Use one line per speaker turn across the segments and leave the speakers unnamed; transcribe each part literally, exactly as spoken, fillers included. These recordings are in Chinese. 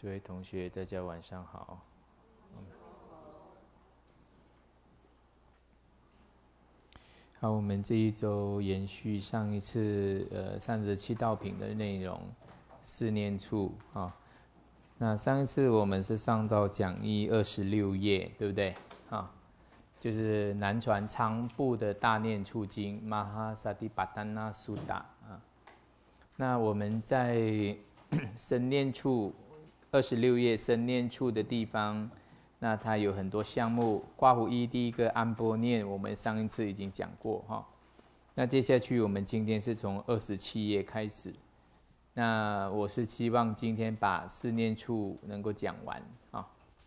诸位同学，大家晚上好。嗯、好，我们这一周延续上一次呃三十七道品的内容，四念处啊。那上一次我们是上到讲义二十六页，对不对？啊，就是南传昌部的大念处经 Mahasatipatthana Sutta 啊。那我们在身念处二十六页身念处的地方，那它有很多项目。刮胡一第一个安波念，我们上一次已经讲过哈。那接下去我们今天是从二十七页开始。那我是希望今天把四念处能够讲完啊。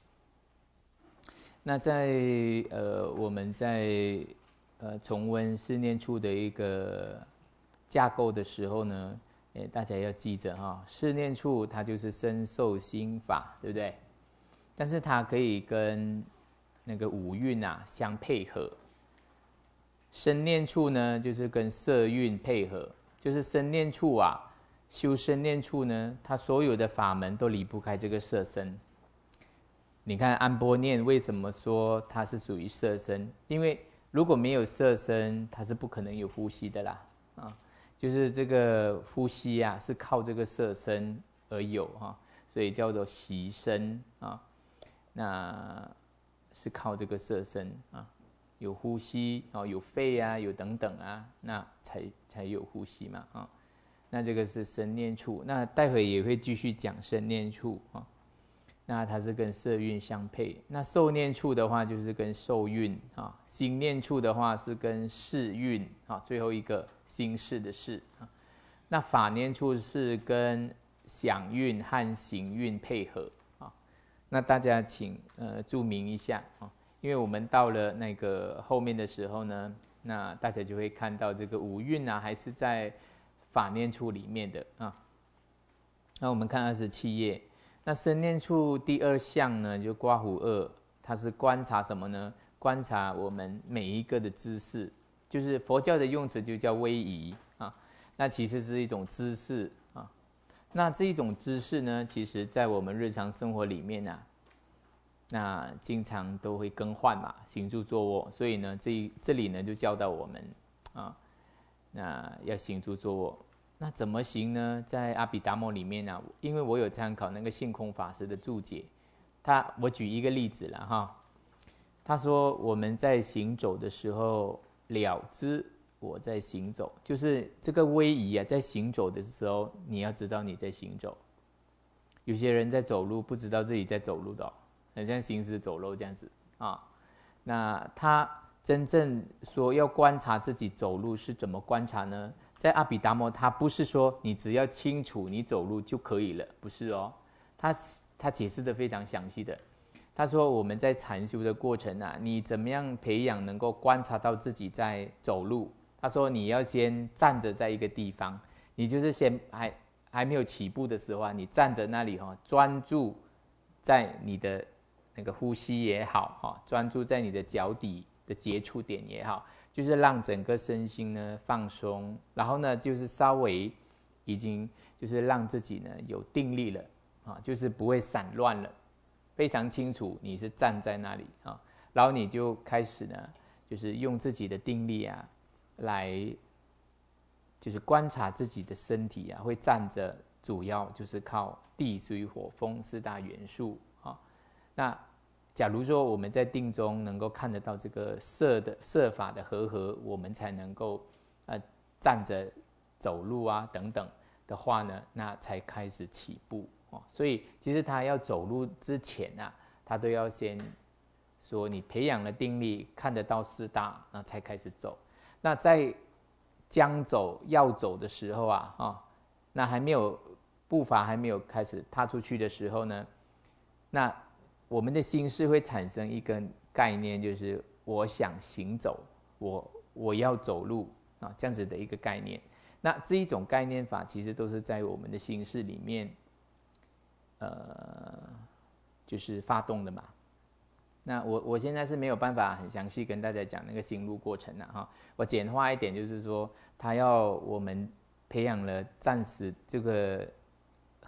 那在呃我们在呃重温四念处的一个架构的时候呢，诶大家要记着哈，四念处它就是身受心法，对不对？但是它可以跟那个五蕴啊相配合。身念处呢，就是跟色蕴配合，就是身念处啊，修身念处呢，它所有的法门都离不开这个色身。你看安波念为什么说它是属于色身？因为如果没有色身，它是不可能有呼吸的啦，啊，就是这个呼吸啊，是靠这个色身而有哈，所以叫做息身啊，那是靠这个色身啊，有呼吸啊，有肺啊，有等等啊，那才才有呼吸嘛啊，那这个是身念处，那待会也会继续讲身念处啊。那它是跟色蕴相配，那受念处的话就是跟受蕴啊，心念处的话是跟识蕴啊，最后一个心识的识啊。那法念处是跟想蕴和行蕴配合啊。那大家请呃注明一下啊，因为我们到了那个后面的时候呢，那大家就会看到这个五蕴啊，还是在法念处里面的啊。那我们看二十七页。那身念处第二项呢，就刮胡二，它是观察什么呢？观察我们每一个的姿势，就是佛教的用词就叫威仪啊。那其实是一种姿势啊。那这一种姿势呢，其实在我们日常生活里面啊，那经常都会更换嘛，行住坐卧。所以呢，这这里呢就教导我们啊，那要行住坐卧。那怎么行呢？在阿毗达摩里面啊，因为我有参考那个性空法师的注解，他我举一个例子了哈。他说我们在行走的时候，了知我在行走，就是这个威仪啊，在行走的时候，你要知道你在行走。有些人在走路不知道自己在走路的、哦，很像行尸走肉这样子啊。那他真正说要观察自己走路是怎么观察呢？在阿毗达摩，他不是说你只要清楚你走路就可以了，不是哦。他他解释的非常详细的。他说我们在禅修的过程啊，你怎么样培养能够观察到自己在走路？他说你要先站着在一个地方，你就是先还还没有起步的时候啊，你站着那里哈、哦，专注在你的那个呼吸也好哈，专注在你的脚底的接触点也好。就是让整个身心呢放松，然后呢就是稍微已经就是让自己呢有定力了啊，就是不会散乱了，非常清楚你是站在那里啊，然后你就开始呢就是用自己的定力啊来就是观察自己的身体啊，会站着主要就是靠地水火风四大元素啊。那假如说我们在定中能够看得到这个色的色法的和合，我们才能够呃站着走路啊等等的话呢，那才开始起步哦。所以其实他要走路之前啊，他都要先说你培养了定力，看得到四大，那才开始走。那在将走要走的时候啊，哦，那还没有步伐还没有开始踏出去的时候呢，那我们的心识会产生一个概念，就是我想行走，我我要走路啊，这样子的一个概念。那这一种概念法，其实都是在我们的心识里面，呃，就是发动的嘛。那我我现在是没有办法很详细跟大家讲那个行路过程了哈。我简化一点，就是说，他要我们培养了暂时这个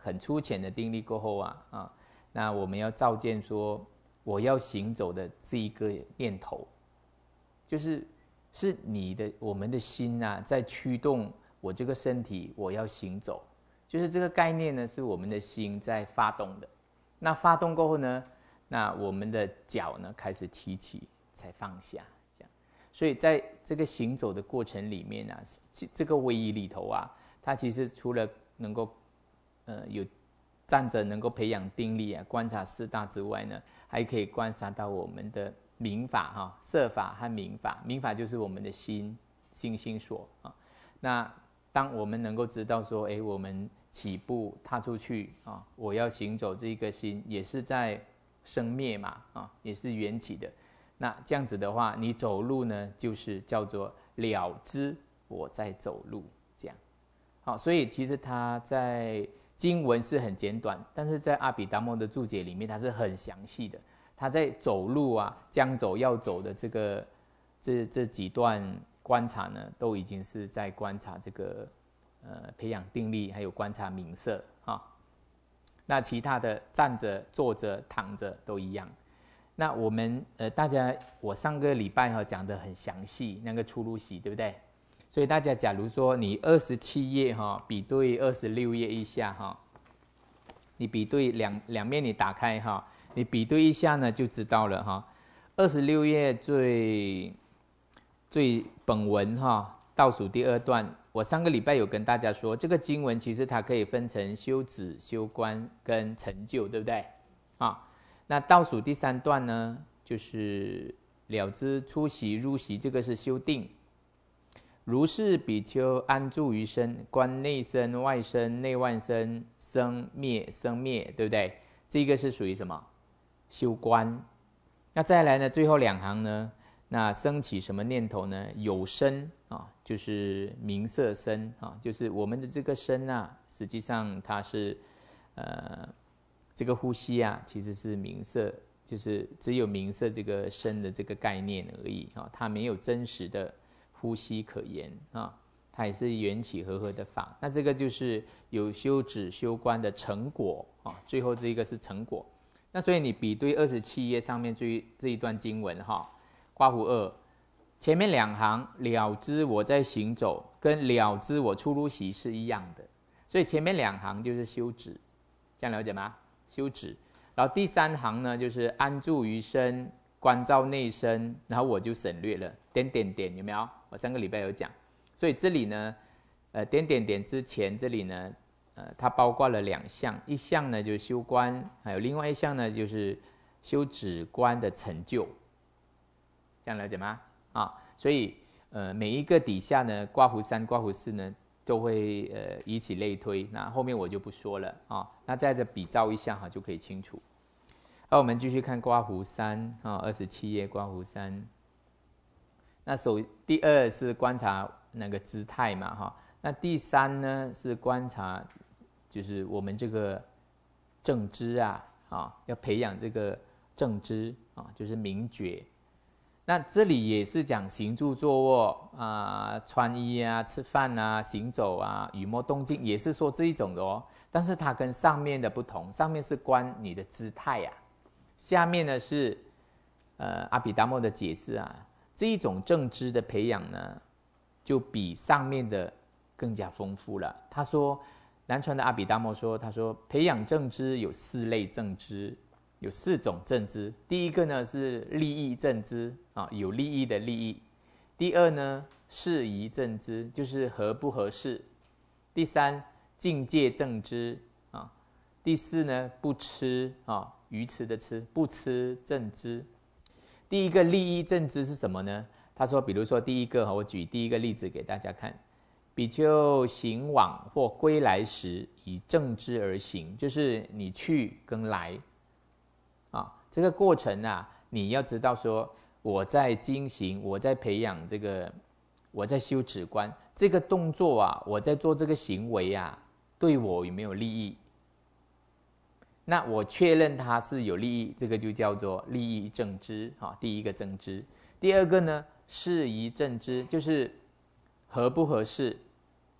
很粗浅的定力过后啊啊，那我们要照见说我要行走的这一个念头，就是是你的我们的心啊在驱动我这个身体我要行走，就是这个概念呢是我们的心在发动的。那发动过后呢，那我们的脚呢开始提起才放下，这样。所以在这个行走的过程里面啊，这个位移里头啊，它其实除了能够呃有站着能够培养定力啊，观察四大之外呢，还可以观察到我们的明法哈、啊，色法和明法。明法就是我们的心心心所啊。那当我们能够知道说，哎，我们起步踏出去啊，我要行走这个心也是在生灭嘛啊，也是缘起的。那这样子的话，你走路呢，就是叫做了知我在走路这样。好，所以其实它在经文是很简短，但是在阿毗达摩的注解里面，它是很详细的。他在走路啊，将走要走的这个这这几段观察呢，都已经是在观察这个呃培养定力，还有观察名色哈。那其他的站着、坐着、躺着都一样。那我们呃大家，我上个礼拜哈讲得很详细，那个出入息对不对？所以大家假如说你二十七页哈比对二十六页一下哈，你比对两两面你打开哈，你比对一下呢就知道了哈。二十六页最最本文哈倒数第二段，我上个礼拜有跟大家说，这个经文其实它可以分成修止、修观跟成就，对不对？啊，那倒数第三段呢，就是了知出息入息，这个是修定。如是比丘安住于身，观内身、外身、内外身，生灭生灭，对不对？这个是属于什么？修观。那再来呢？最后两行呢？那升起什么念头呢？有身啊，就是名色身啊，就是我们的这个身啊，实际上它是呃这个呼吸啊，其实是名色，就是只有名色这个身的这个概念而已啊，它没有真实的呼吸可言啊，它也是缘起和合的法。那这个就是有修止修观的成果啊，最后这一个是成果。那所以你比对二十七页上面这这一段经文哈，括弧二，前面两行了知我在行走，跟了知我出入息是一样的，所以前面两行就是修止，这样了解吗？修止，然后第三行呢就是安住于身，观照内身，然后我就省略了点点点，有没有？我上个礼拜有讲，所以这里呢，呃，点点点之前这里呢，呃，它包括了两项，一项呢就是修观，还有另外一项呢就是修止观的成就，这样了解吗？啊，所以呃每一个底下呢，刮胡三、刮胡四呢都会呃以此类推，那后面我就不说了啊，那在这比照一下哈就可以清楚。那我们继续看刮胡三啊，二十七页刮胡三。那首第二是观察那个姿态嘛哈，那第三呢是观察，就是我们这个正知啊啊，要培养这个正知啊，就是明觉。那这里也是讲行住坐卧啊、穿衣啊、吃饭啊、行走啊、语默动静，也是说这一种的哦。但是它跟上面的不同，上面是观你的姿态啊，下面呢是呃阿毗达摩的解释啊。这一种正知的培养呢，就比上面的更加丰富了。他说，南传的阿毗达摩说，他说培养正知有四类正知，有四种正知。第一个呢是利益正知啊，有利益的利益。第二呢，适宜正知，就是合不合适。第三，境界正知啊。第四呢，不吃啊，愚痴的痴，不吃正知。第一个利益正知是什么呢？他说，比如说第一个，我举第一个例子给大家看：比丘行往或归来时，以正知而行，就是你去跟来啊，这个过程啊，你要知道说，我在精行，我在培养这个，我在修止观，这个动作啊，我在做这个行为啊，对我有没有利益？那我确认它是有利益，这个就叫做利益正知啊，第一个正知。第二个呢，适宜正知，就是合不合适啊，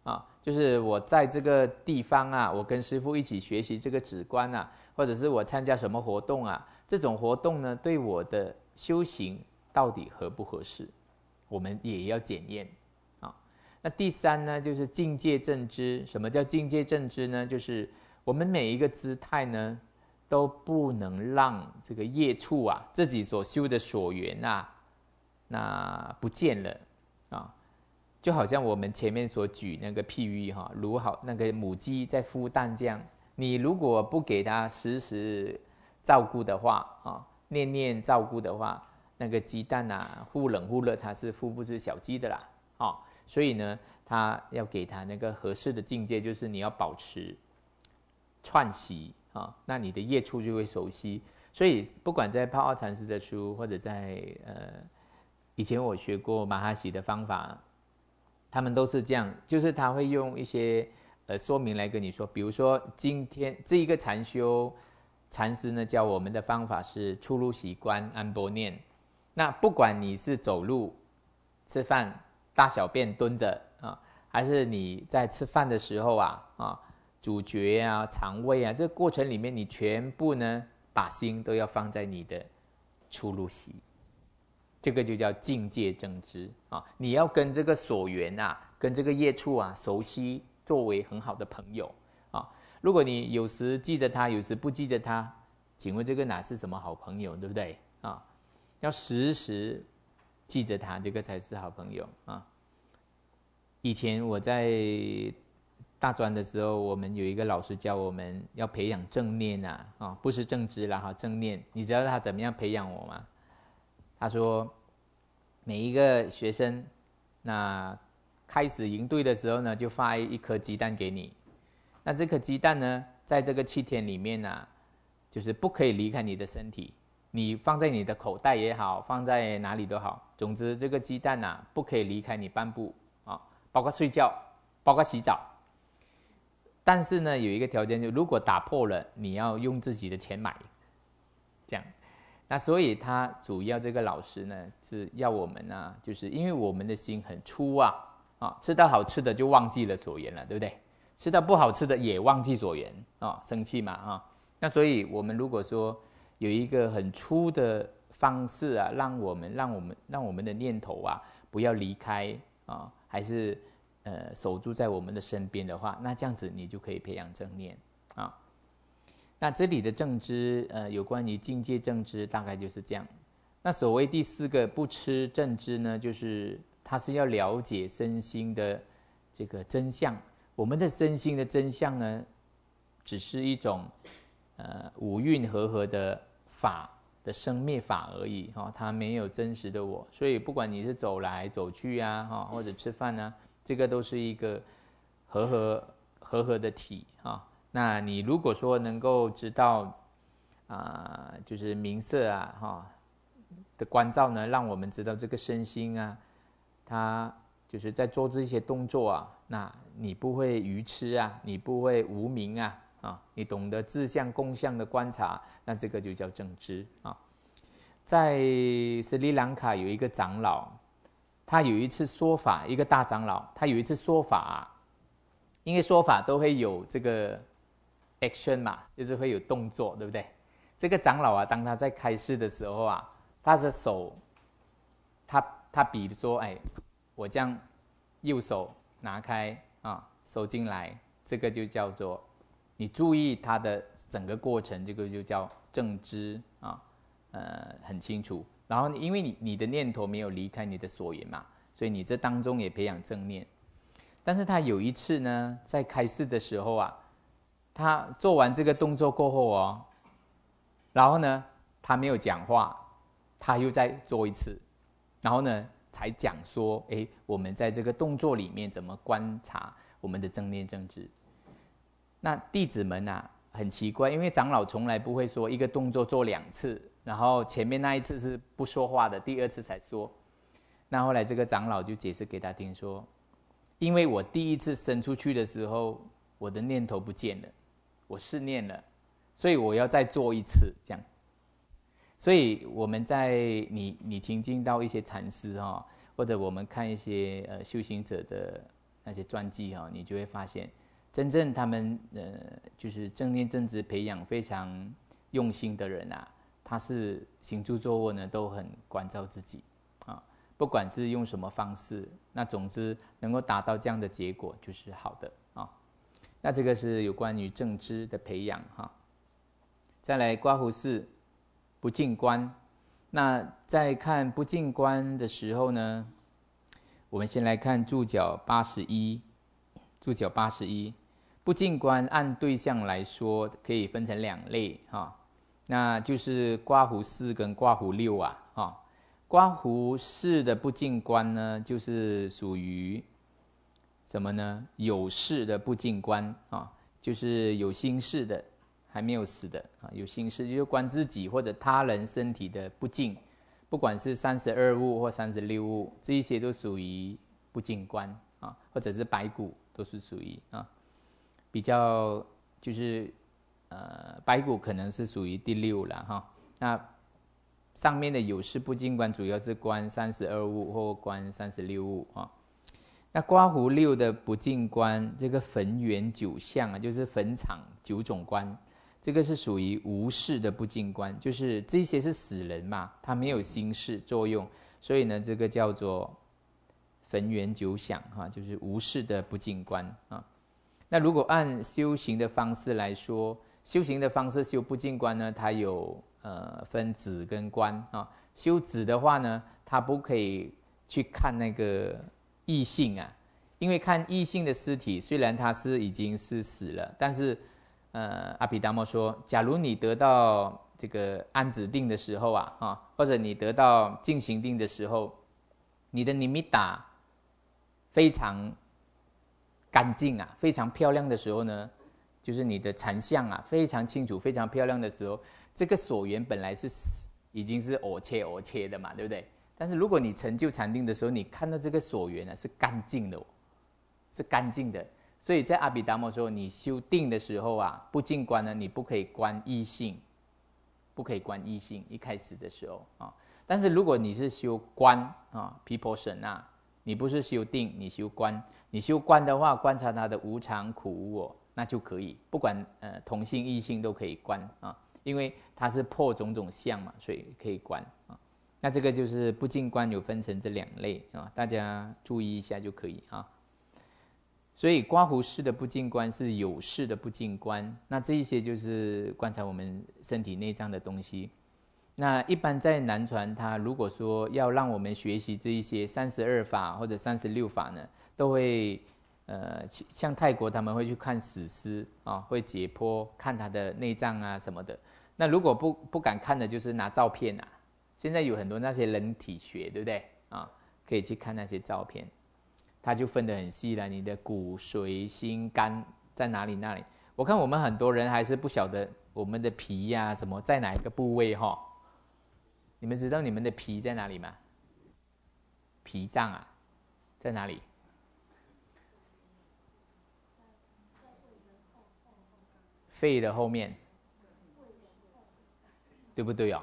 就是我在这个地方啊，我跟师父一起学习这个止观啊，或者是我参加什么活动啊，这种活动呢，对我的修行到底合不合适，我们也要检验啊。那第三呢，就是境界正知。什么叫境界正知呢？就是我们每一个姿态呢，都不能让这个业处啊，自己所修的所缘啊，那不见了啊。就好像我们前面所举那个譬喻哈，如好那个母鸡在孵蛋这样，你如果不给它时时照顾的话啊，念念照顾的话，那个鸡蛋啊，忽冷忽热，它是孵不出小鸡的啦啊。所以呢，它要给它那个合适的境界，就是你要保持串习啊，那你的业处就会熟悉。所以不管在泡奥禅师的书，或者在呃以前我学过马哈喜的方法。他们都是这样，就是他会用一些呃说明来跟你说，比如说今天这一个禅修禅师呢教我们的方法是出入息观安般念。那不管你是走路、吃饭、大小便蹲着啊，还是你在吃饭的时候啊啊咀嚼啊、肠胃啊，这个过程里面你全部呢把心都要放在你的出入息。这个就叫境界正知啊！你要跟这个所缘啊，跟这个业处啊熟悉，作为很好的朋友啊。如果你有时记着他，有时不记着他，请问这个哪是什么好朋友，对不对啊？要时时记着他，这个才是好朋友啊。以前我在大专的时候，我们有一个老师教我们要培养正念啊，啊，不是正知啦哈，正念。你知道他怎么样培养我吗？他说，每一个学生，那开始营队的时候呢，就发一颗鸡蛋给你。那这颗鸡蛋呢，在这个七天里面啊，就是不可以离开你的身体。你放在你的口袋也好，放在哪里都好，总之这个鸡蛋啊，不可以离开你半步啊，包括睡觉，包括洗澡。但是呢，有一个条件，就如果打破了，你要用自己的钱买，这样。那所以他主要这个老师呢，是要我们啊，就是因为我们的心很粗啊，啊，吃到好吃的就忘记了所缘了，对不对？吃到不好吃的也忘记所缘啊，生气嘛啊。那所以我们如果说有一个很粗的方式啊，让我们让我们让我们的念头啊不要离开啊，还是呃守住在我们的身边的话，那这样子你就可以培养正念啊。那这里的正知，呃，有关于境界正知，大概就是这样。那所谓第四个不吃正知呢，就是它是要了解身心的这个真相。我们的身心的真相呢，只是一种呃五蕴和合的法的生灭法而已哈、哦，它没有真实的我。所以不管你是走来走去啊，哈、哦，或者吃饭啊，这个都是一个和合和合的体哈。哦，那你如果说能够知道啊、呃，就是名色啊哈的关照呢，让我们知道这个身心啊，它就是在做这些动作啊，那你不会愚痴啊，你不会无明啊，啊，你懂得自相共相的观察，那这个就叫正知啊。在斯里兰卡有一个长老，他有一次说法，一个大长老，他有一次说法、啊，因为说法都会有这个 action 嘛，就是会有动作，对不对？这个长老啊，当他在开示的时候啊，他的手，他他比如说，哎，我这样右手拿开啊，收进来，这个就叫做你注意他的整个过程，这个就叫正知啊，呃，很清楚。然后因为你你的念头没有离开你的所缘嘛，所以你这当中也培养正念。但是他有一次呢，在开示的时候啊，他做完这个动作过后哦，然后呢，他没有讲话，他又再做一次，然后呢，才讲说，哎，我们在这个动作里面怎么观察我们的正念正知。那弟子们啊，很奇怪，因为长老从来不会说一个动作做两次，然后前面那一次是不说话的，第二次才说。那后来这个长老就解释给他听说，因为我第一次伸出去的时候，我的念头不见了，我试念了，所以我要再做一次，这样。所以我们在你你亲近到一些禅师哈、哦，或者我们看一些呃修行者的那些传记哈，你就会发现，真正他们呃就是正念正知培养非常用心的人啊，他是行住坐卧呢都很关照自己啊，不管是用什么方式，那总之能够达到这样的结果就是好的啊。那这个是有关于正知的培养哈。再来刮胡四不净观，那在看不净观的时候呢，我们先来看注脚八十一，注脚八十一，不净观按对象来说，可以分成两类哈，那就是刮胡四跟刮胡六啊哈。刮胡四的不净观呢，就是属于什么呢？有事的不净观啊，就是有心事的，还没有死的啊，有心事就是观自己或者他人身体的不净。不管是三十二物或三十六物，这一些都属于不净观啊，或者是白骨都是属于啊，比较就是呃白骨可能是属于第六了哈。那上面的有事不净观主要是观三十二物或观三十六物啊。那刮胡六的不净观，这个坟园九相啊，就是坟场九种观。这个是属于无事的不净观，就是这些是死人嘛，他没有心事作用，所以呢，这个叫做坟园九想哈，就是无事的不净观啊。那如果按修行的方式来说，修行的方式修不净观呢，它有呃分止跟观啊。修止的话呢，它不可以去看那个异性啊，因为看异性的尸体，虽然他是已经是死了，但是呃，阿毗达摩说，假如你得到这个安止定的时候啊，哈，或者你得到净行定的时候，你的尼米达非常干净啊，非常漂亮的时候呢，就是你的禅相啊非常清楚、非常漂亮的时候，这个所缘本来是已经是偶切偶切的嘛，对不对？但是如果你成就禅定的时候，你看到这个所缘啊是干净的、哦，是干净的。所以在阿毗达摩说，你修定的时候啊，不净观呢，你不可以观异性，不可以观异性。一开始的时候啊，但是如果你是修观啊，毗婆舍那，你不是修定，你修观，你修观的话，观察它的无常、苦、无我，那就可以，不管呃同性异性都可以观啊，因为它是破种种相嘛，所以可以观啊。那这个就是不净观有分成这两类啊，大家注意一下就可以啊。所以刮胡式的不净观是有事的不净观，那这一些就是观察我们身体内脏的东西。那一般在南传，他如果说要让我们学习这一些三十二法或者三十六法呢，都会呃像泰国他们会去看死尸啊，会解剖看他的内脏啊什么的。那如果不不敢看的，就是拿照片啊。现在有很多那些人体学，对不对啊？可以去看那些照片。它就分得很细了，你的骨髓心肝在哪里那里？我看我们很多人还是不晓得我们的脾呀、啊、什么在哪一个部位哈？你们知道你们的脾在哪里吗？脾脏啊，在哪里？肺的后面，对不对哦？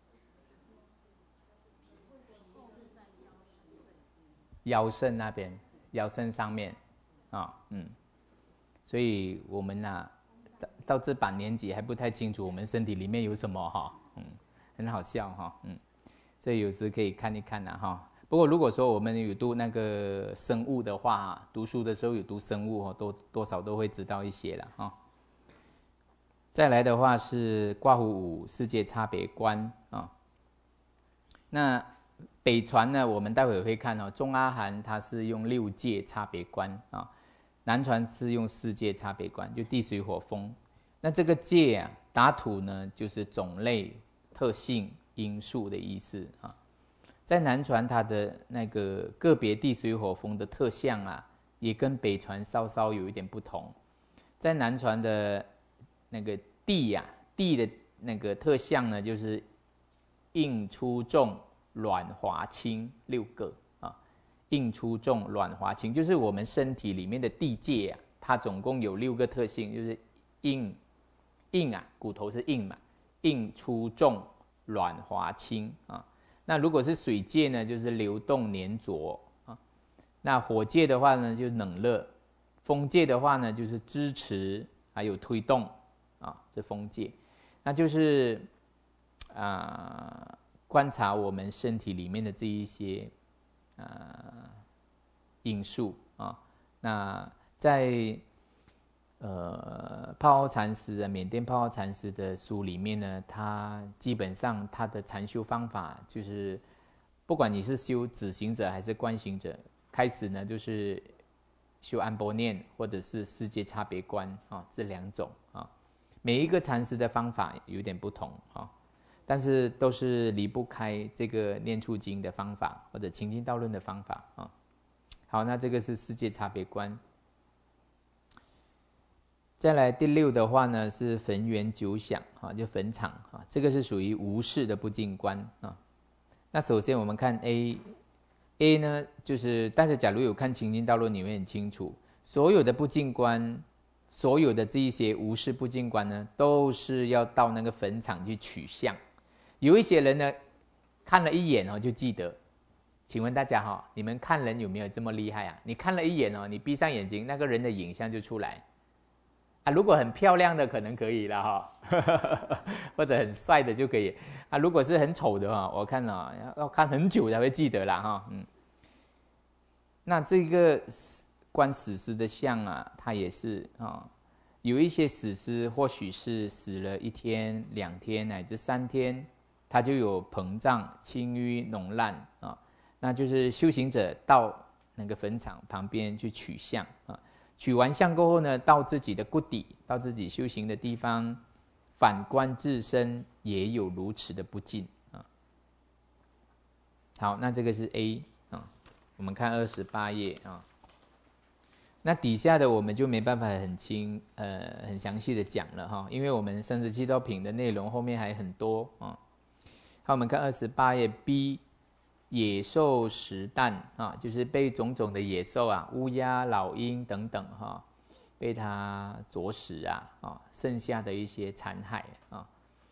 腰肾那边。腰身上面，啊、哦，嗯，所以我们呐、啊，到到这把年纪还不太清楚我们身体里面有什么哈，嗯，很好笑哈，嗯，所以有时可以看一看呐哈。不过如果说我们有读那个生物的话，读书的时候有读生物哦，多多少都会知道一些了哈。再来的话是刮胡五世界差别观啊，那。北传呢，我们待会会看哦。中阿含它是用六界差别观啊，南传是用四界差别观，就地水火风。那这个界啊，打土呢就是种类、特性、因素的意思啊。在南传它的那个个别地水火风的特相啊，也跟北传稍稍有一点不同。在南传的那个地呀、啊，地的那个特相呢，就是硬、粗、重。软滑轻六个啊，硬粗重软滑轻，就是我们身体里面的地界啊，它总共有六个特性，就是硬硬啊，骨头是硬嘛，硬粗重软滑轻啊。那如果是水界呢，就是流动粘着啊。 那火界的话呢，就是冷热；风界的话呢，就是支持还有推动啊，这风界，那就是啊、呃、观察我们身体里面的这一些啊、呃、因素啊。那在呃泡泡禅师啊，缅甸泡泡禅师的书里面呢，他基本上他的禅修方法就是，不管你是修止行者还是观行者，开始呢就是修安般念或者是世界差别观啊，这两种啊，每一个禅师的方法有点不同啊，但是都是离不开这个念处经的方法或者清净道论的方法啊。好，那这个是世界差别观。再来第六的话呢，是焚缘九想啊，就焚场啊，这个是属于无事的不净观啊。那首先我们看 A，A 呢就是大家假如有看清净道论，你会很清楚，所有的不净观，所有的这一些无事不净观呢，都是要到那个焚场去取相。有一些人呢，看了一眼哦就记得。请问大家哈、哦，你们看人有没有这么厉害啊？你看了一眼哦，你闭上眼睛，那个人的影像就出来。啊，如果很漂亮的可能可以了哈，或者很帅的就可以啊。如果是很丑的话，我看啊要看很久才会记得啦哈。嗯，那这个观死尸的像啊，它也是啊，有一些死尸或许是死了一天、两天乃至三天，它就有膨胀、青淤、脓烂啊，那就是修行者到那个坟场旁边去取像啊。取完相过后呢，到自己的故底，到自己修行的地方，反观自身也有如此的不净啊。好，那这个是 A 啊，我们看二十八页啊。那底下的我们就没办法很清呃很详细的讲了哈，因为我们生死七道品的内容后面还很多啊。好，我们看二十八页 B。野兽食啖啊，就是被种种的野兽啊，乌鸦、老鹰等等哈、啊，被它啄食啊啊，剩下的一些残骸啊。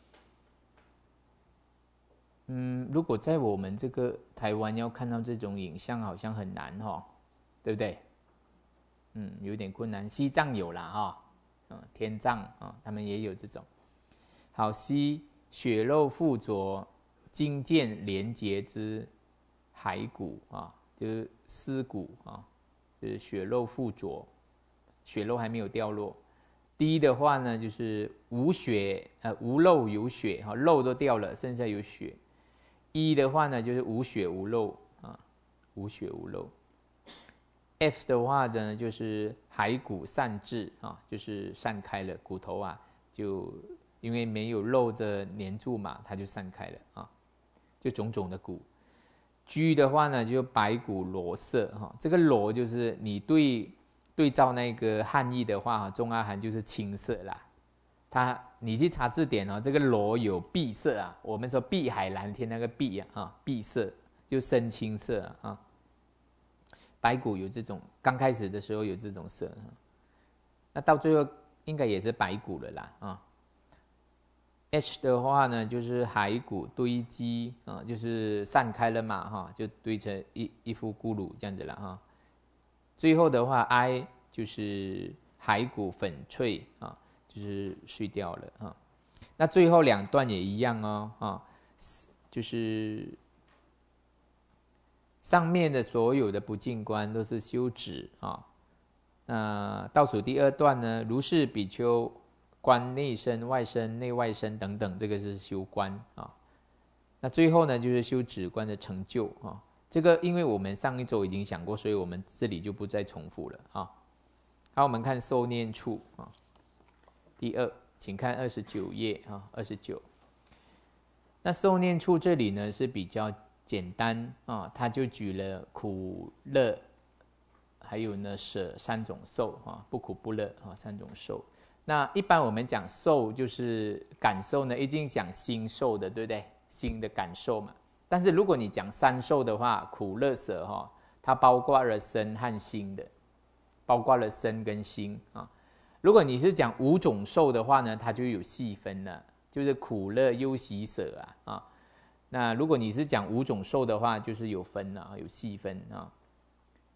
嗯，如果在我们这个台湾要看到这种影像，好像很难哈、哦，对不对？嗯，有点困难。西藏有啦哈，嗯，天藏啊，他们也有这种。好，西血肉附着，筋腱连结之。骸骨啊，就是尸骨啊，就是血肉附着，血肉还没有掉落。第一的话呢，就是无血呃无肉有血哈，肉都掉了，剩下有血。一的话呢，就是无血无肉啊，无血无肉。F 的话呢，就是骸骨散至啊，就是散开了，骨头啊，就因为没有肉的黏住嘛，它就散开了啊，就种种的骨。G 的话呢，就白骨裸色哈，这个裸就是你对对照那个汉译的话，中阿含就是青色啦。它你去查字典哦，这个裸有碧色啊，我们说碧海蓝天那个碧啊，碧色就深青色啊。白骨有这种，刚开始的时候有这种色，那到最后应该也是白骨了啦啊。H 的话呢，就是骸骨堆积啊，就是散开了嘛哈，就堆成一一副咕噜这样子了哈。最后的话 I 就是骸骨粉碎啊，就是碎掉了啊。那最后两段也一样哦啊，就是上面的所有的不净观都是修止啊。那倒数第二段呢，如是比丘。观内身、外身、内外身等等，这个是修观啊。那最后呢，就是修止观的成就啊。这个因为我们上一周已经讲过，所以我们这里就不再重复了啊。好，我们看受念处啊。第二，请看二十九页啊，二十九。那受念处这里呢是比较简单啊，他就举了苦、乐，还有呢舍三种受啊，不苦不乐啊三种受。那一般我们讲受就是感受呢，一定讲心受的，对不对？心的感受嘛。但是如果你讲三受的话，苦乐舍哈，它包括了身和心的，包括了身跟心啊。如果你是讲五种受的话呢，它就有细分了，就是苦乐忧喜舍啊啊。那如果你是讲五种受的话，就是有分了，有细分啊。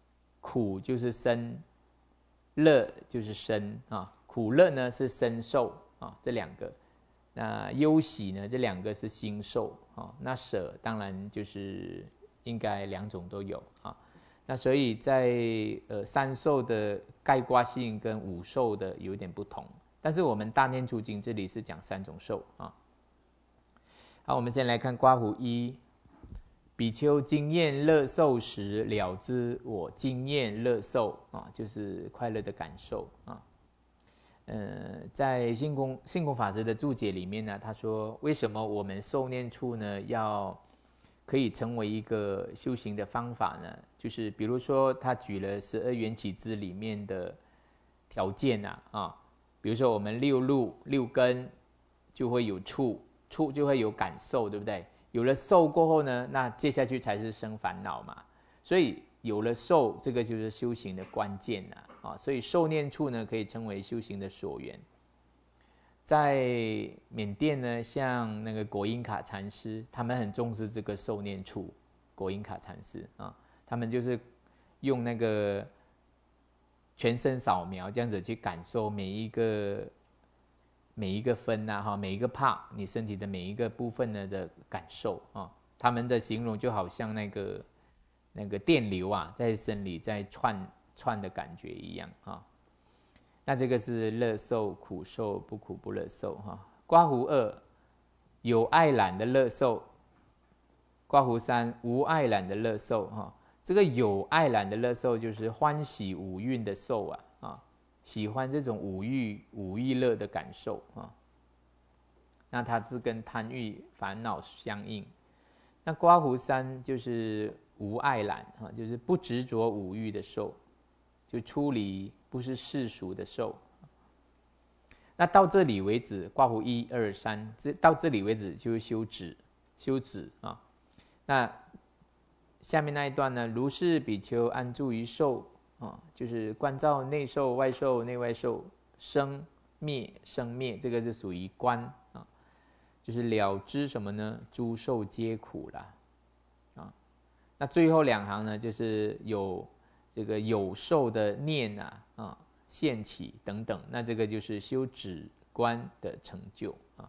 苦就是生，乐就是生啊。苦乐呢是生受啊，这两个。那忧喜呢，这两个是心受啊。那舍当然就是应该两种都有啊。那所以在呃三受的概括性跟五受的有点不同，但是我们大念处经这里是讲三种受啊。好，我们先来看刮胡一。比丘经验乐受时，了知我经验乐受啊，就是快乐的感受啊。呃，在性空性空法师的注解里面呢，他说为什么我们受念处呢要可以成为一个修行的方法呢？就是比如说他举了十二缘起支里面的条件啊啊，比如说我们六路六根就会有触，触就会有感受，对不对？有了受过后呢，那接下去才是生烦恼嘛。所以有了受，这个就是修行的关键了啊。所以受念处呢，可以称为修行的所缘。在缅甸呢，像那个果因卡禅师，他们很重视这个受念处。果因卡禅师啊，他们就是用那个全身扫描这样子去感受每一个。每一个分啊，每一个 part， 你身体的每一个部分呢的感受啊，他们的形容就好像那个那个电流啊，在身里在串串的感觉一样啊。那这个是乐受、苦受、不苦不乐受哈。刮胡二有爱染的乐受，刮胡三无爱染的乐受哈。这个有爱染的乐受就是欢喜五蕴的受啊啊。喜欢这种五欲五欲乐的感受啊，那它是跟贪欲烦恼相应。那刮胡三就是无爱染啊，就是不执着五欲的受，就出离不是世俗的受。那到这里为止，刮胡一二三，到这里为止就是修止修止啊。那下面那一段呢，如是比丘安住于受。啊，就是观照内受、外受、内外受生灭、生灭，这个是属于观啊，就是了知什么呢？诸受皆苦啦，啊，那最后两行呢，就是有这个有受的念啊啊现起等等，那这个就是修止观的成就啊，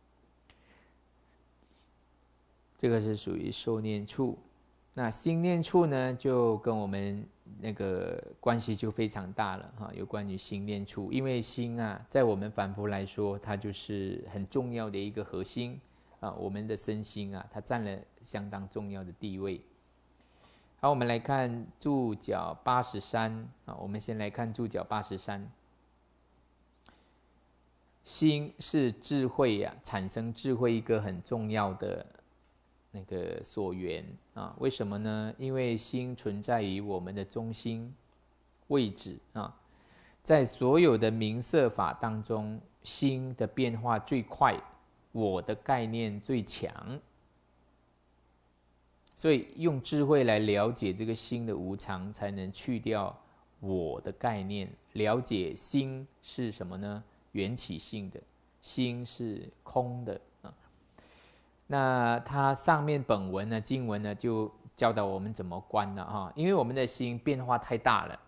这个是属于受念处。那心念处呢，就跟我们那个关系就非常大了哈。有关于心念处，因为心啊，在我们凡夫来说，它就是很重要的一个核心啊。我们的身心啊，它占了相当重要的地位。好，我们来看注脚八十三啊。我们先来看注脚八十三。心是智慧呀、啊，产生智慧一个很重要的。那个所缘啊，为什么呢？因为心存在于我们的中心位置啊，在所有的名色法当中，心的变化最快，我的概念最强，所以用智慧来了解这个心的无常，才能去掉我的概念，了解心是什么呢？缘起性的，心是空的。那它上面本文呢，经文呢，就教导我们怎么观了哈，因为我们的心变化太大了。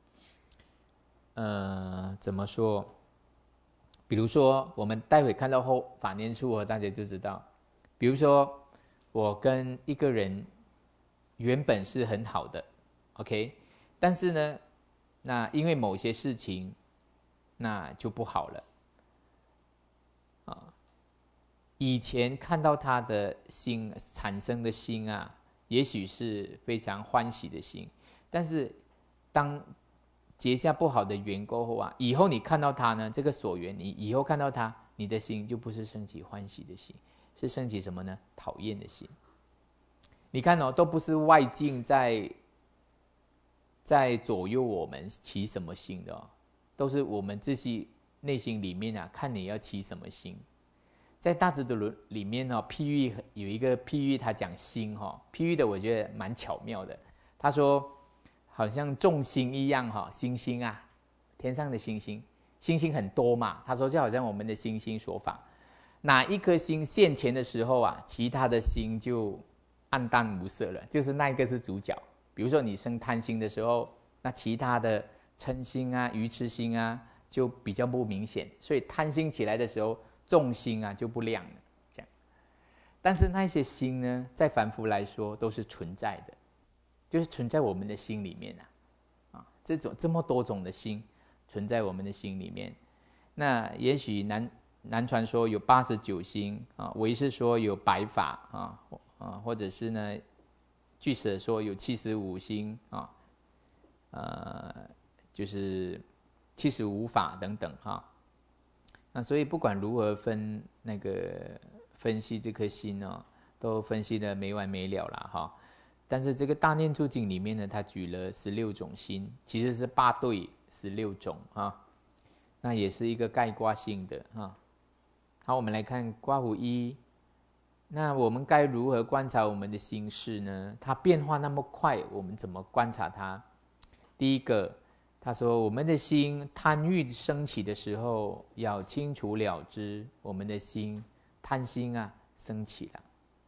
呃，怎么说？比如说，我们待会看到后法念处，大家就知道。比如说，我跟一个人原本是很好的 ，OK， 但是呢，那因为某些事情，那就不好了。以前看到他的心产生的心啊，也许是非常欢喜的心，但是当结下不好的缘过后啊，以后你看到他呢，这个所缘，你以后看到他，你的心就不是升起欢喜的心，是升起什么呢？讨厌的心。你看哦，都不是外境在在左右我们起什么心的哦，都是我们自己内心里面啊，看你要起什么心。在大智度论里面哦，譬喻有一个譬喻，他讲星哈，譬喻的我觉得蛮巧妙的。他说，好像众星一样哈，星星啊，天上的星星，星星很多嘛。他说就好像我们的星星说法，哪一颗星现前的时候啊，其他的星就暗淡无色了，就是那一个是主角。比如说你生贪心的时候， 那其他的嗔心啊、愚痴心啊就比较不明显，所以贪心起来的时候，众心啊就不亮了。这样，但是那些心呢，在凡夫来说都是存在的，就是存在我们的心里面啊，啊，这种这么多种的心存在我们的心里面。那也许南南传说有八十九心啊，唯识说有百法啊啊，或者是呢，俱舍说有七十五心啊，呃，就是七十五法等等哈。那所以不管如何分那个分析这颗心呢，都分析的没完没了啦哈。但是这个大念处经里面呢，他举了十六种心，其实是八对十六种啊，那也是一个概括性的啊。好，我们来看刮胡一。那我们该如何观察我们的心事呢？它变化那么快，我们怎么观察它？第一个，他说我们的心贪欲升起的时候，要清楚了知我们的心贪心啊升起了。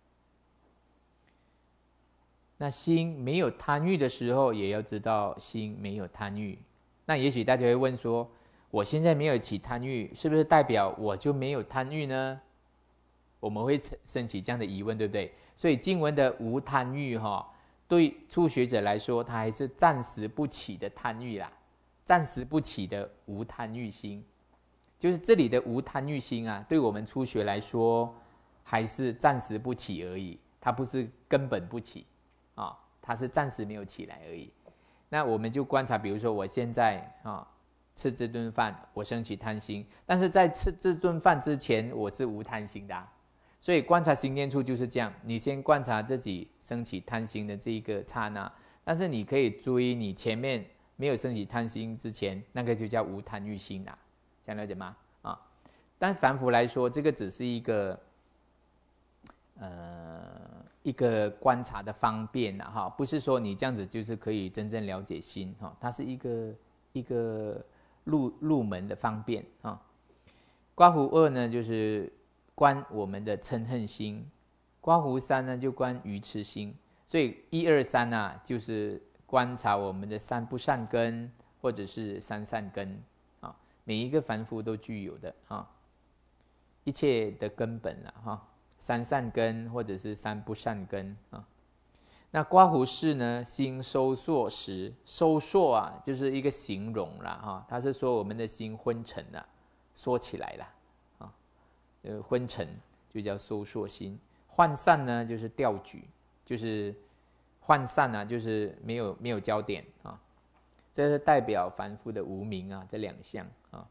那心没有贪欲的时候，也要知道心没有贪欲。那也许大家会问说，我现在没有起贪欲，是不是代表我就没有贪欲呢？我们会升起这样的疑问，对不对？所以经文的无贪欲哈，对初学者来说，它还是暂时不起的贪欲啦，暂时不起的无贪欲心，就是这里的无贪欲心啊，对我们初学来说还是暂时不起而已，它不是根本不起啊，它是暂时没有起来而已。那我们就观察，比如说我现在啊吃这顿饭，我升起贪心，但是在吃这顿饭之前，我是无贪心的啊。所以观察心念处就是这样，你先观察自己升起贪心的这一个刹那，但是你可以追你前面没有升起贪心之前，那个就叫无贪欲心啦，这样了解吗？啊，但凡夫来说，这个只是一个呃一个观察的方便啦，哈，不是说你这样子就是可以真正了解心哈，它是一个一个入入门的方便啊。刮胡二呢，就是观我们的嗔恨心，刮胡三呢就观愚痴心，所以一二三啊，就是观察我们的三不善根或者是三善根啊，每一个凡夫都具有的啊，一切的根本啊哈，三善根或者是三不善根啊。那刮胡四呢，心收缩时，收缩啊就是一个形容啦哈，它是说我们的心昏沉了，缩起来了。呃，昏沉就叫收缩心，涣散呢就是掉举，就是涣散啊，就是没有没有焦点啊，这是代表凡夫的无明啊，这两项啊。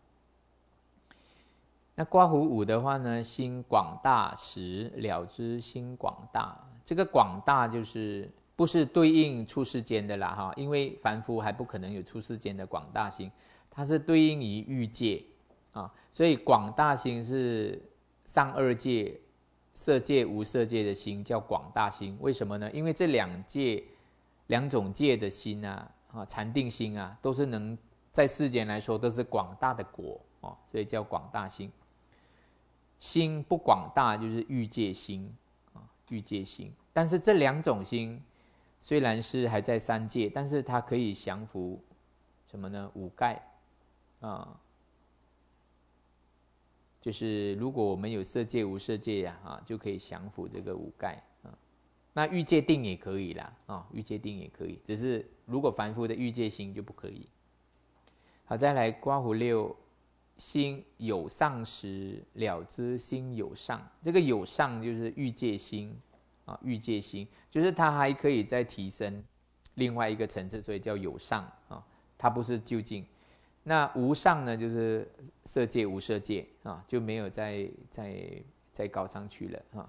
那刮胡五的话呢，心广大时了知心广大，这个广大就是不是对应出世间的啦哈，因为凡夫还不可能有出世间的广大心，它是对应于欲界啊，所以广大心是上二界、色界、无色界的心叫广大心，为什么呢？因为这两界、两种界的心啊，啊，禅定心啊，都是能在世间来说都是广大的果哦，所以叫广大心。心不广大就是欲界心啊，欲界心。但是这两种心虽然是还在三界，但是它可以降伏什么呢？五盖啊。就是如果我们有色界无色界呀、啊，就可以降伏这个五盖啊。那欲界定也可以啦啊，欲界定也可以，只是如果凡夫的欲界心就不可以。好，再来刮胡六，心有上时了知心有上，这个有上就是欲界心啊，欲界心就是它还可以再提升另外一个层次，所以叫有上啊，它不是究竟。那无上呢，就是色界无色界啊，就没有再再再高上去了啊。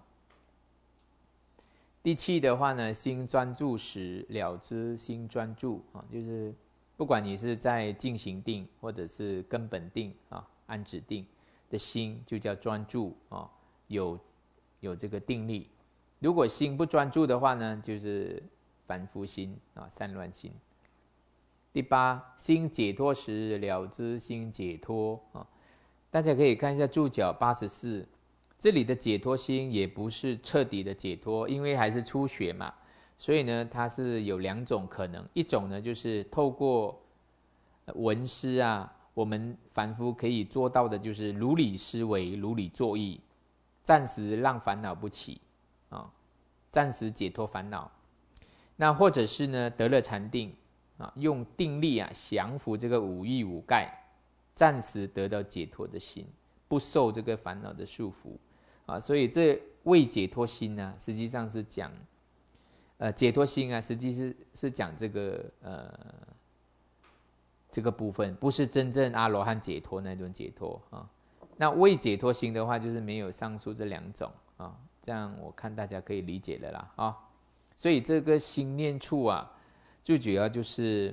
第七的话呢，心专注时了知心专注啊，就是不管你是在进行定或者是根本定啊、安止定的心，就叫专注啊，有有这个定力。如果心不专注的话呢，就是凡夫心啊，散乱心。第八，心解脱时了知心解脱啊，大家可以看一下注脚八十四，这里的解脱心也不是彻底的解脱，因为还是初学嘛， 所以呢，它是有两种可能，一种呢就是透过闻思啊，我们凡夫可以做到的就是如理思维、如理作意，暂时让烦恼不起啊，暂时解脱烦恼。那或者是呢得了禅定啊，用定力啊降服这个五欲五盖，暂时得到解脱的心，不受这个烦恼的束缚啊。所以这未解脱心呢、啊，实际上是讲，呃，解脱心啊，实际是是讲这个呃这个部分，不是真正阿罗汉解脱那种解脱啊。那未解脱心的话，就是没有上述这两种啊。这样我看大家可以理解了啦啊。所以这个心念处啊，最主要就是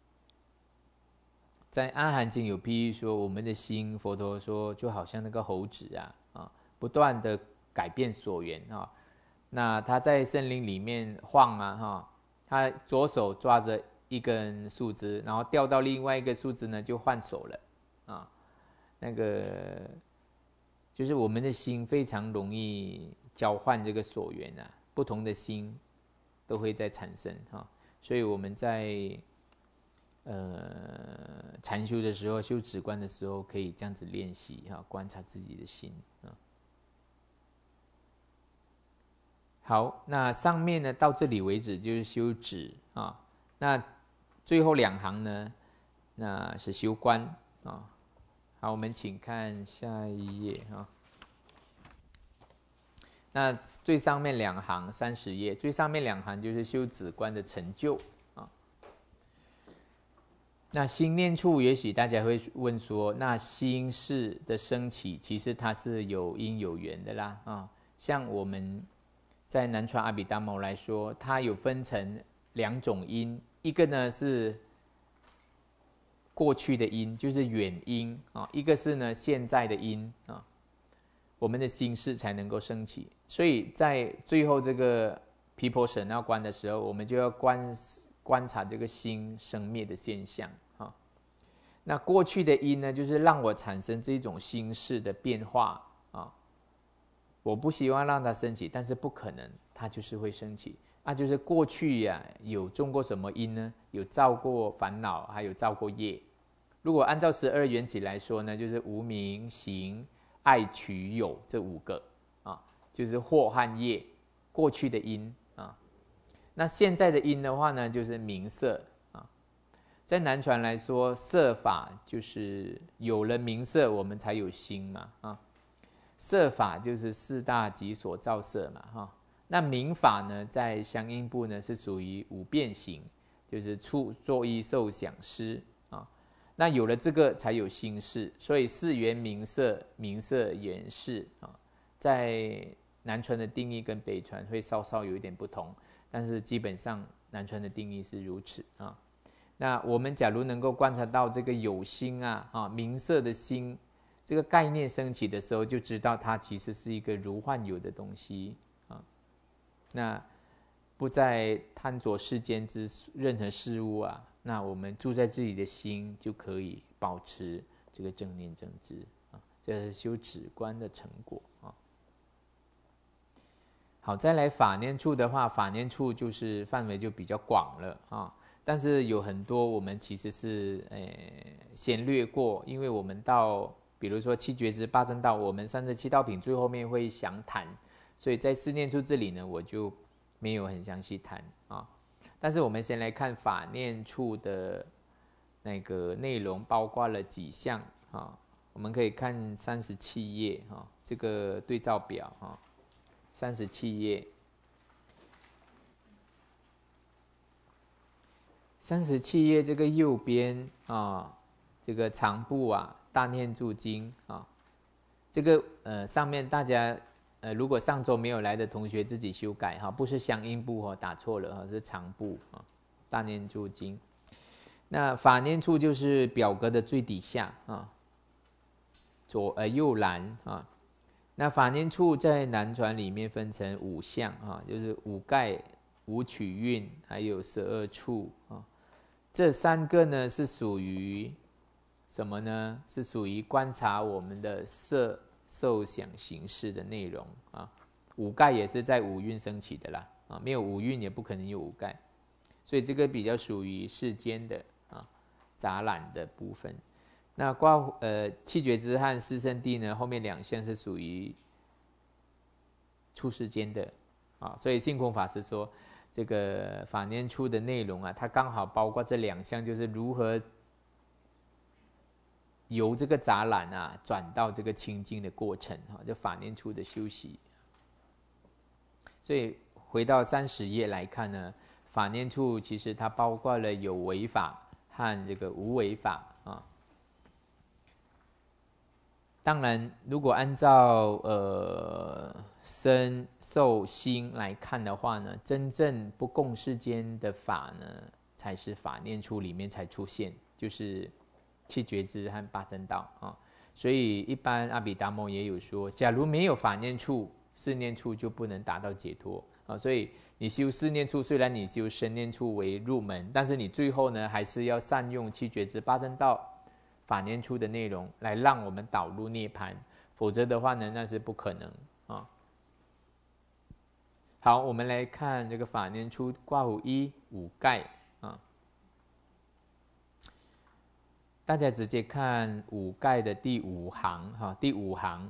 在《阿含经》有譬喻说，我们的心，佛陀说就好像那个猴子啊，啊，不断的改变所缘啊。那他在森林里面晃啊，哈，他左手抓着一根树枝，然后掉到另外一个树枝呢，就换手了啊。那个就是我们的心非常容易交换这个所缘啊，不同的心都会在产生哈，所以我们在呃禅修的时候，修止观的时候，可以这样子练习哈，观察自己的心啊。好，那上面呢到这里为止就是修止啊，那最后两行呢，那是修观啊。好，我们请看下一页啊。那最上面两行三十页，最上面两行就是修止观的成就啊。那心念处，也许大家会问说，那心事的升起，其实它是有因有缘的啦啊。像我们在南传阿毗达摩来说，它有分成两种因，一个呢是过去的因，就是远因啊；一个是呢现在的因啊。我们的心事才能够升起，所以在最后这个毗婆舍那观的时候，我们就要观观察这个心生灭的现象啊。那过去的因呢，就是让我产生这种心事的变化啊。我不希望让它升起，但是不可能，它就是会升起。那就是过去呀、啊，有种过什么因呢？有造过烦恼，还有造过业。如果按照十二缘起来说呢，就是无明、行、爱取有这五个啊，就是惑和业，过去的因啊。那现在的因的话呢，就是名色啊。在南传来说，色法就是有了名色，我们才有心嘛啊。色法就是四大集所造色嘛哈。那名法呢，在相应部呢是属于五变形，就是触、作、意、受、想、思啊。那有了这个才有心事，所以事缘名色，名色缘事啊。在南传的定义跟北传会稍稍有一点不同，但是基本上南传的定义是如此啊。那我们假如能够观察到这个有心啊啊名色的心这个概念升起的时候，就知道它其实是一个如幻有的东西啊。那不再贪着世间之任何事物啊，那我们住在自己的心就可以保持这个正念正知啊，这是修止观的成果啊。好，再来法念处的话，法念处就是范围就比较广了啊，但是有很多我们其实是呃先略过，因为我们到比如说七觉支八正道，我们三十七道品最后面会详谈，所以在四念处这里呢，我就没有很详细谈啊。但是我们先来看法念处的那个内容，包括了几项啊。我们可以看三十七页啊，这个对照表啊，三十七页，三十七页这个右边啊，这个长部啊，大念处经啊，这个呃上面大家呃如果上周没有来的同学自己修改哈，不是相应部哦，打错了哈，是长部啊，大念处经。那法念处就是表格的最底下啊，左呃右栏啊。那法念处在南传里面分成五项啊，就是五盖、五取运，还有十二处啊。这三个呢是属于什么呢？是属于观察我们的色、受、想、行、识的内容啊。五盖也是在五蕴升起的啦啊，没有五蕴也不可能有五盖，所以这个比较属于世间的啊杂染的部分。那卦呃气绝之和四圣谛呢，后面两项是属于出世间的啊，所以性空法师说，这个法念处的内容啊，它刚好包括这两项，就是如何由这个杂染啊转到这个清净的过程哈，就法念处的修习。所以回到三十页来看呢，法念处其实它包括了有为法和这个无为法啊。当然，如果按照呃身受心来看的话呢，真正不共世间的法呢，才是法念处里面才出现，就是七觉支和八正道啊。所以一般阿毗达摩也有说，假如没有法念处，四念处就不能达到解脱啊。所以你修四念处，虽然你修身念处为入门，但是你最后呢，还是要善用七觉支、八正道、法念处的内容来让我们导入涅槃，否则的话呢，那是不可能啊。好，我们来看这个法念处卦谱一五盖啊，大家直接看五盖的第五行哈，第五行，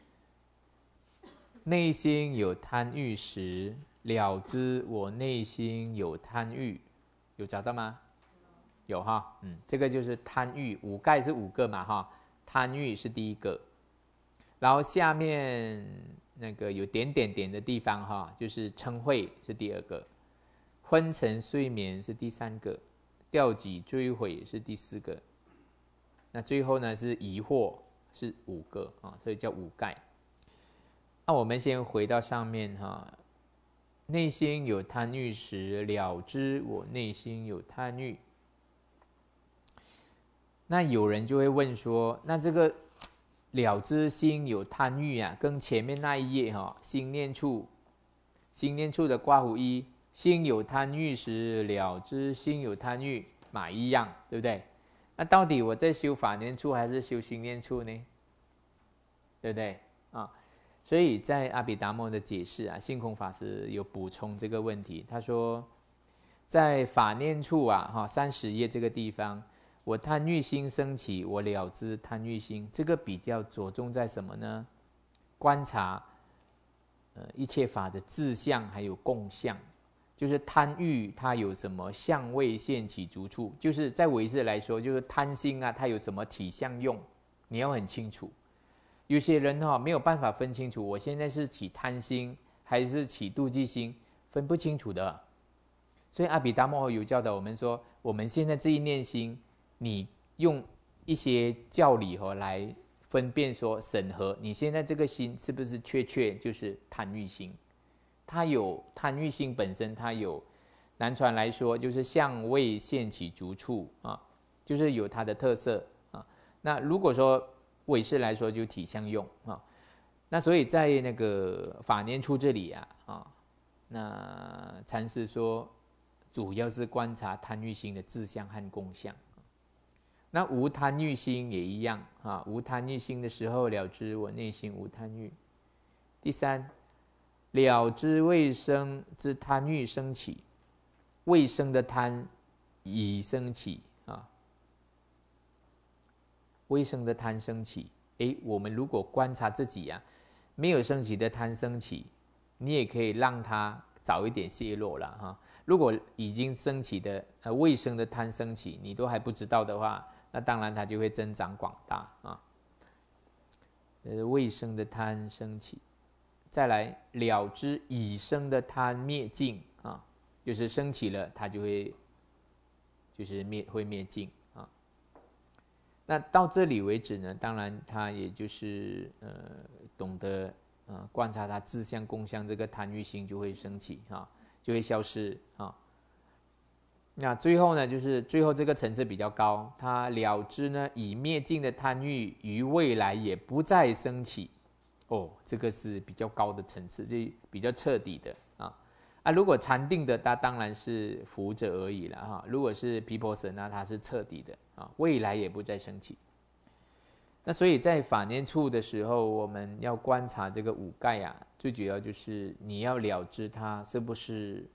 内心有贪欲时，了知我内心有贪欲，有找到吗？有哈，嗯，这个就是贪欲，五盖是五个嘛哈，贪欲是第一个，然后下面那个有点点点的地方哈，就是嗔恚是第二个，昏沉睡眠是第三个，掉举追悔是第四个，那最后呢是疑惑是五个啊，所以叫五盖。那我们先回到上面哈，内心有贪欲时，了知我内心有贪欲。那有人就会问说，那这个了知心有贪欲啊，跟前面那一页哈，心念处，心念处的卦谱一，心有贪欲时，了知心有贪欲，嘛一样，对不对？那到底我在修法念处还是修心念处呢？对不对啊？所以在阿毗达摩的解释啊，性空法师有补充这个问题，他说，在法念处啊，哈三十页这个地方。我贪欲心升起，我了知贪欲心，这个比较着重在什么呢？观察，呃，一切法的自相还有共相，就是贪欲它有什么相位现起逐处，就是在唯识来说，就是贪心啊，它有什么体相用，你要很清楚。有些人哈、哦、没有办法分清楚，我现在是起贪心还是起妒忌心，分不清楚的。所以阿毗达摩有教导我们说，我们现在这一念心。你用一些教理和来分辨说审核，你现在这个心是不是确确就是贪欲心？它有贪欲心本身，它有南传来说就是相位现起逐处啊，就是有它的特色啊。那如果说唯识来说就体相用啊，那所以在那个法念处这里啊啊，那禅师说主要是观察贪欲心的自相和共相。那无贪欲心也一样啊，无贪欲心的时候，了知我内心无贪欲。第三，了知未生之贪欲升起，未生的贪已升起啊，未生的贪升起。诶，我们如果观察自己啊，没有升起的贪升起，你也可以让它早一点泄露了哈。如果已经升起的呃未生的贪升起，你都还不知道的话。那当然它就会增长广大啊。呃，未生的贪升起，再来了知已生的贪灭尽啊，就是升起了，它就会就是灭会灭尽啊。那到这里为止呢，当然它也就是呃懂得呃观察它自相共相，这个贪欲心就会升起啊，就会消失啊。那最后呢，就是最后这个层次比较高，他了知呢，已灭尽的贪欲于未来也不再升起，哦，这个是比较高的层次，这比较彻底的啊。啊，如果禅定的，他当然是浮着而已了哈。如果是毗婆舍那，它是彻底的啊，未来也不再升起。 那所以在法念处的时候，我们要观察这个五盖啊，最主要就是你要了知它是不是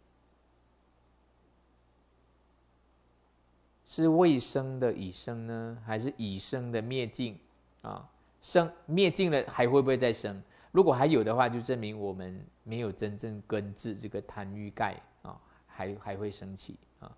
是未生的已生呢，还是已生的灭尽啊？生灭尽了还会不会再生？如果还有的话，就证明我们没有真正根治这个贪欲盖啊，还还会升起啊。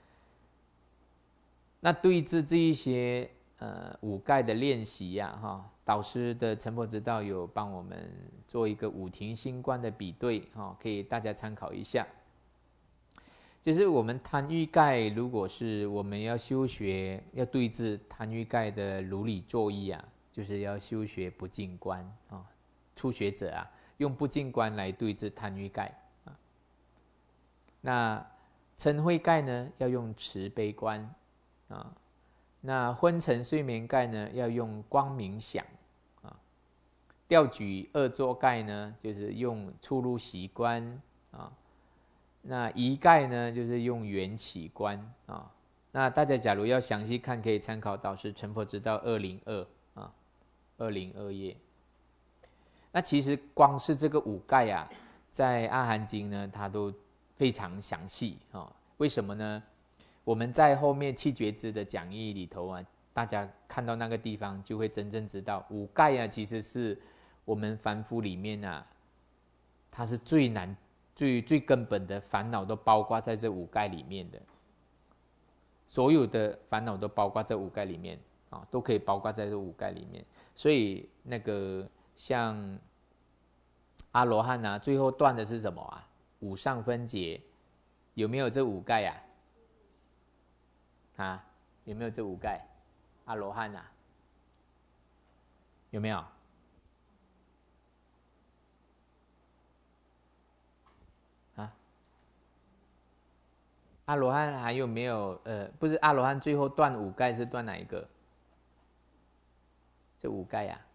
那对治这一些呃五盖的练习呀、啊，哈，导师的成佛之道有帮我们做一个五停心观的比对哈，可以大家参考一下。就是我们贪欲盖，如果是我们要修学要对治贪欲盖的如理作意啊，就是要修学不净观啊。初学者啊，用不净观来对治贪欲盖啊。那嗔恚盖呢，要用慈悲观啊。那昏沉睡眠盖呢，要用光明想啊。调举恶作盖呢，就是用出入习观啊。那疑盖呢，就是用缘起观啊。那大家假如要详细看，可以参考导师成佛之道二零二啊，二零二页。那其实光是这个五盖啊，在阿含经呢，它都非常详细啊。为什么呢？我们在后面七觉支的讲义里头啊，大家看到那个地方，就会真正知道五盖啊，其实是我们凡夫里面啊，它是最难、最最根本的烦恼都包括在这五盖里面的。所有的烦恼都包括在五盖里面啊，都可以包括在这五盖里面。所以那个像阿罗汉啊，最后断的是什么啊？五上分解，有没有这五盖啊？啊，有没有这五盖？阿罗汉啊，有没有？啊，阿罗汉还有没有？呃，不是阿罗汉最后断五盖是断哪一个？这五盖呀、啊？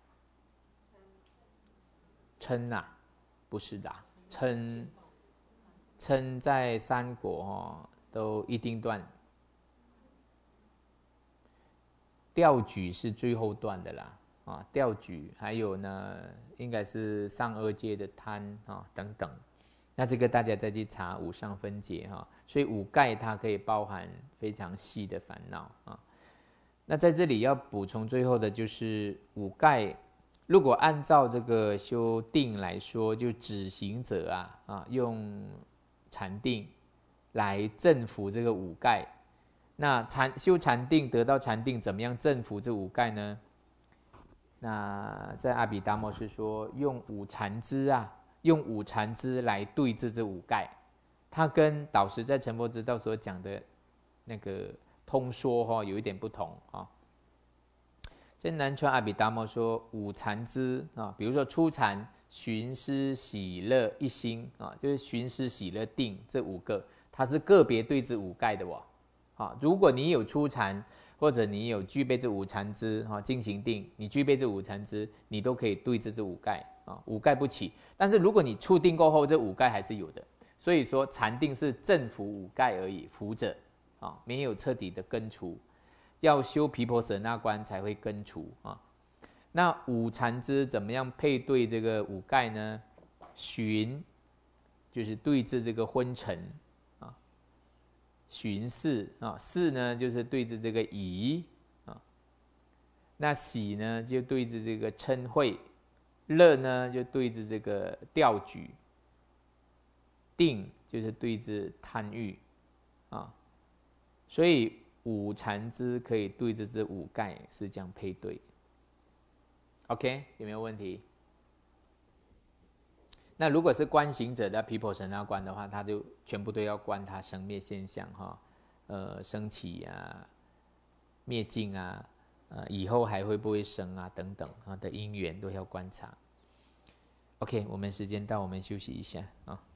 嗔啊，不是的、啊，嗔嗔在三果哦都一定断。调举是最后断的啦，啊，调举还有呢，应该是上二界的贪啊等等，那这个大家再去查五上分解哈，所以五盖它可以包含非常细的烦恼啊。那在这里要补充最后的就是五盖，如果按照这个修定来说，就止行者啊啊用禅定来镇伏这个五盖。那禅修禅定得到禅定，怎么样镇伏这五盖呢？那在阿毗达摩是说用五禅支啊，用五禅支来对治这五盖。它跟导师在成佛之道所讲的那个通说哈、哦、有一点不同啊。在南传阿毗达摩说五禅支啊，比如说初禅寻思喜乐一心啊，就是寻思喜乐定这五个，它是个别对治五盖的哦。啊，如果你有初禅，或者你有具备这五禅支，哈，进行定，你具备这五禅支，你都可以对治这五盖啊，五盖不起。但是如果你触定过后，这五盖还是有的。所以说禅定是镇伏五盖而已，伏着啊，没有彻底的根除，要修毗婆舍那观才会根除啊。那五禅支怎么样配对这个五盖呢？寻就是对治这个昏沉。寻视啊，视呢就是对治这个疑啊，那喜呢就对治这个嗔恚，乐呢就对治这个调举，定就是对治贪欲啊，所以五禅支可以对治这五盖是这样配对。OK， 有没有问题？那如果是观行者的毗婆舍那观的话，他就全部都要观他生灭现象哈，呃，升起啊，灭尽啊，呃，以后还会不会生啊等等啊的因缘都要观察。OK， 我们时间到，我们休息一下啊。